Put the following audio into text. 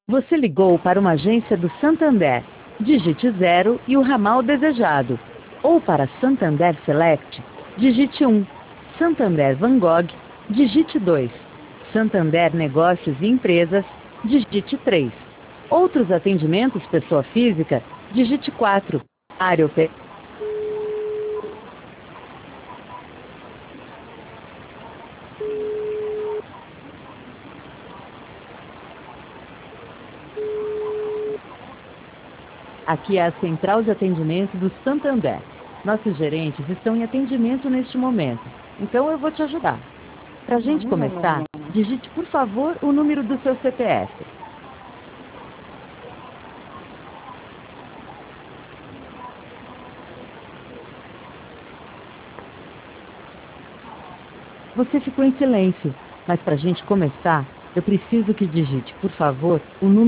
Você ligou para uma agência do Santander. Digite 0 e o ramal desejado. Ou para Santander Select, digite 1. Santander Van Gogh, digite 2. Santander Negócios e Empresas, digite 3. Outros atendimentos pessoa física, digite 4. Área operacional. Aqui é a central de atendimento do Santander. Nossos gerentes estão em atendimento neste momento, então eu vou te ajudar. Para a gente começar, digite por favor o número do seu CPF. Você ficou em silêncio, mas para a gente começar, eu preciso que digite, por favor, o número